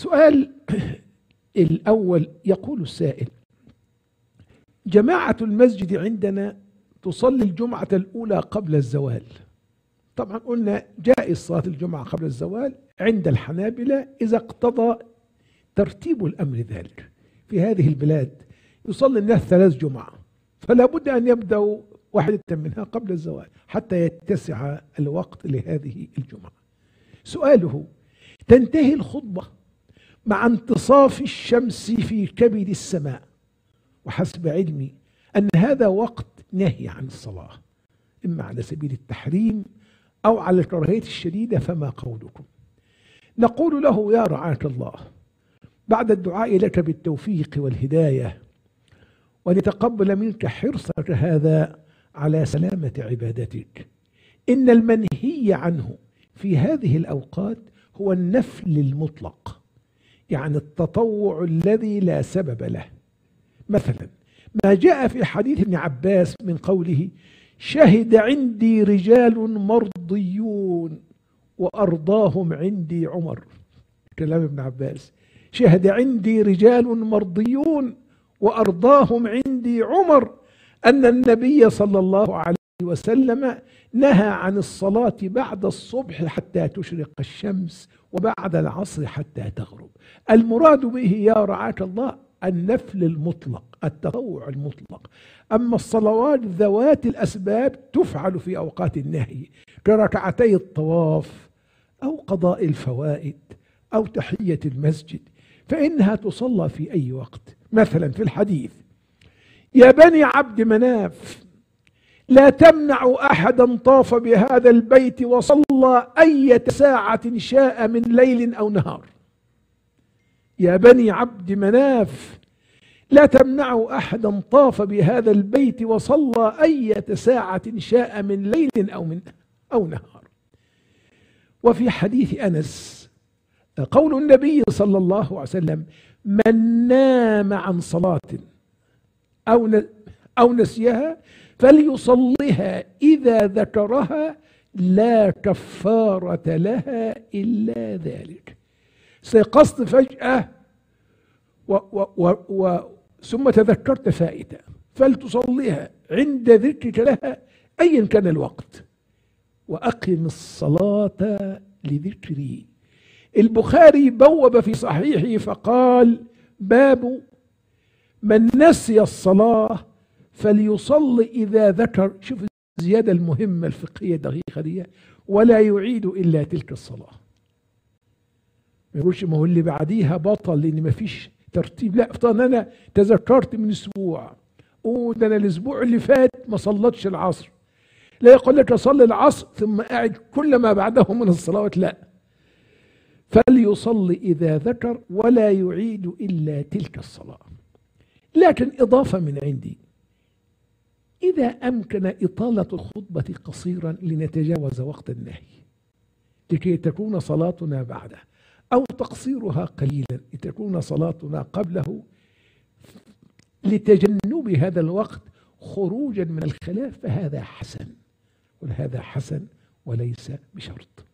السؤال الأول يقول السائل: جماعة المسجد عندنا تصلي الجمعة الأولى قبل الزوال. طبعا قلنا جائز صلاة الجمعة قبل الزوال عند الحنابلة إذا اقتضى ترتيب الأمر ذلك. في هذه البلاد يصلي الناس 3 جمعة، فلا بد أن يبدأوا واحدة منها قبل الزوال حتى يتسع الوقت لهذه الجمعة. سؤاله: تنتهي الخطبة مع انتصاف الشمس في كبد السماء، وحسب علمي أن هذا وقت نهي عن الصلاة، إما على سبيل التحريم أو على الكراهية الشديدة، فما قولكم؟ نقول له: يا رعاة الله، بعد الدعاء لك بالتوفيق والهداية ونتقبل منك حرصك هذا على سلامة عبادتك، إن المنهي عنه في هذه الأوقات هو النفل المطلق، يعني التطوع الذي لا سبب له. مثلا ما جاء في حديث ابن عباس من قوله: شهد عندي رجال مرضيون وأرضاهم عندي عمر. كلام ابن عباس: شهد عندي رجال مرضيون وأرضاهم عندي عمر، أن النبي صلى الله عليه وسلم نهى عن الصلاة بعد الصبح حتى تشرق الشمس وبعد العصر حتى تغرب. المراد به يا رعاة الله النفل المطلق، التطوع المطلق. أما الصلوات ذوات الأسباب تفعل في أوقات النهي كركعتي الطواف أو قضاء الفوائد أو تحية المسجد، فإنها تصلى في أي وقت. مثلا في الحديث: يا بني عبد مناف لا تمنعوا أحدا طاف بهذا البيت وصلى أية ساعة شاء من ليل أو نهار. يا بني عبد مناف لا تمنعوا أحدا طاف بهذا البيت وصلى أية ساعة شاء من ليل أو نهار. وفي حديث أنس قول النبي صلى الله عليه وسلم: من نام عن صلاة أو نسيها فليصلها إذا ذكرها لا كفارة لها إلا ذلك. استيقظت فجأة ثم تذكرت فائدة فلتصليها عند ذكرك لها أيا كان الوقت، وأقم الصلاة لذكري. البخاري بوب في صحيحه فقال: باب من نسي الصلاة فليصلي إذا ذكر. شوف الزيادة المهمة الفقهية الدقيقة دي: ولا يعيد إلا تلك الصلاة. ما يقولش ما هو اللي بعديها بطل لأن ما فيش ترتيب. لا، افترض أنا تذكرت من أسبوع، ده أنا الأسبوع اللي فات ما صلتش العصر، لا يقول لك أصلي العصر ثم أعد كل ما بعده من الصلوات، لا، فليصلي إذا ذكر ولا يعيد إلا تلك الصلاة. لكن إضافة من عندي: إذا أمكن إطالة الخطبة قصيرا لنتجاوز وقت النهي لكي تكون صلاتنا بعده، أو تقصيرها قليلا لتكون صلاتنا قبله لتجنب هذا الوقت خروجا من الخلاف، فهذا حسن، وهذا حسن وليس بشرط.